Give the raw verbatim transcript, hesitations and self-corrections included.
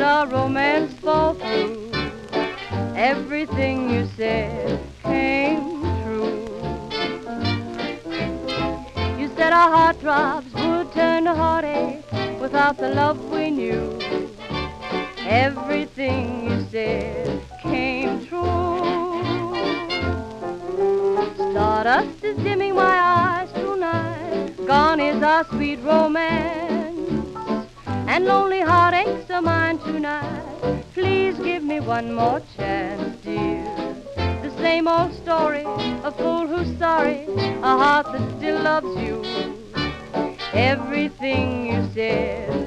our romance fall through. Everything you said came true. You said our heartthrobs would turn to heartache without the love we knew. Everything you said came true. Stardust is dimming my eyes tonight. Gone is our sweet romance, and lonely heartaches are mine tonight. Please give me one more chance, dear. The same old story, a fool who's sorry, a heart that still loves you. Everything you said